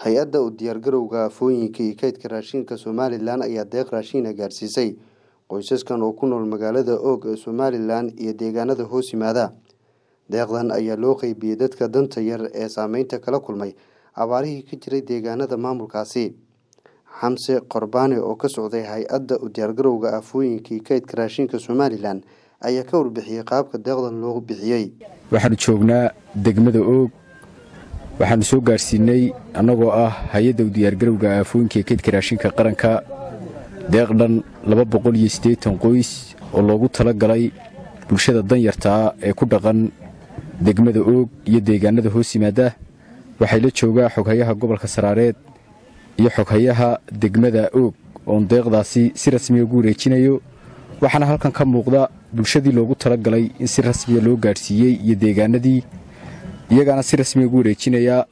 hay-adda u diyaargarowga aafooyinka iyo kaydka raashinka Somaliland ayaa deeq raashin gaarsiisay qoysaskan oo ku nool magaalada Og ee Somaliland iyo deegaanada hoos yimaada. Deeqdan ayaa loo qaybiyay dadka danta yar ee saameynta kala kulmay abaarihii ka jiray deegaanada maamulkaasi. Xamse Qorbane oo ka socday hay-adda u diyaargarowga aafooyinka iyo kaydka raashinka Somaliland ayaa ka warbixiyay qaabka deeqdan loo bixiyay. Waxaan joognaa degmada Og. waxaan soo gaarsiinay anagoo ah hay-adda u diyaargarowga aafooyinka iyo kaydka raashinka qaranka deeqdan 280 qoys oo loogu talagalay bulshada danyarta ee ku dhaqan degmada Og iyo deegaanada hoos yimaada. waxay la joogaa xoghayaha gobolka Saraareed iyo xoghayaha degmada Og oo deeqdaasi si rasmi ah ugu wareejinayo. waxaana halkan ka muuqda bulshadii loogu talagalay in si rasmi ah loo gaarsiiyay iyo deegaanadii iyagana si rasmi ah ugu wareejinaya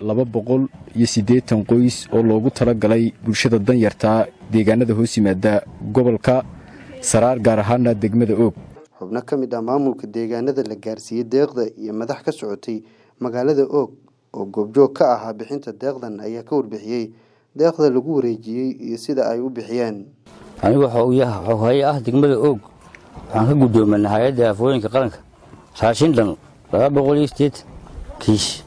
280 qoys oo loogu talagalay bulshada danyarta deegaanada hoos yimaada gobolka Saraar gaar ahaan degmada Og. xubno ka mid ah maamulka deegaanada la gaarsiiyay deeqda iyo madax ka socotay magaalada Og oo goobjoog ka ahaa bixinta deeqdan ayaa ka warbixiyay deeqda lagu wareejiyay iyo sida ay u bixiyeen. anigu xoghayaha degmada Og waxaan ka gudoominay hay'adda aafooyinka qaranka raashin dhan 280 kiish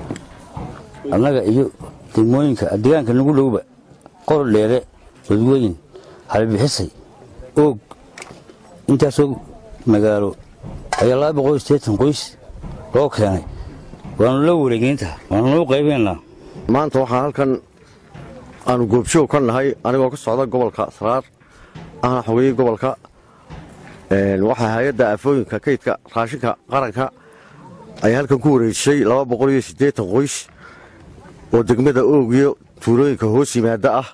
annaga iyo degmooyinka deegaanka nagu dhowba qor dheere dadweyne halbixisay Og intaasoo magaalo ayaa 280 qoys loo keenay waanu la wareeginta waanu loo qaybeynaa. maanta waxaan halkan aanu goobjoog ka nahay anigoo ka socda gobolka Saraar ahna xogayay gobolka waxaa hay'adda aafooyinka kaydka raashinka qaranka ay halkan ku wareejisay 280 qoys oo degmada Og iyo tuulooyinka hoos yimaada ah.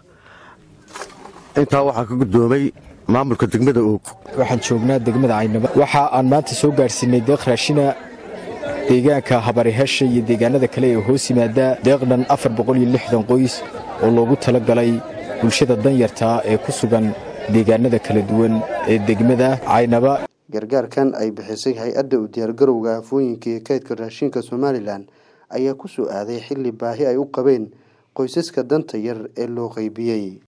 intaa waxaa ka gudoomay maamulka degmada Og. waxaan joognaa degmada Caynaba waxa aan maanta soo gaarsiinay deeq raashina deegaanka Habarihesha iyo deegaanada kale ee hoos yimaada deeqdan 460 qoys oo loogu talagalay bulshada danyarta ee ku sugan deegaanada kala duwan ee degmada Caynaba. gargaarkan ay bixisay hay-adda u diyaargarowga aafooyinka iyo kaydka raashinka Somaliland ayaa ku soo aaday xilli baahi ay u qabeen qoysaska danta yar ee loo qaybiyay.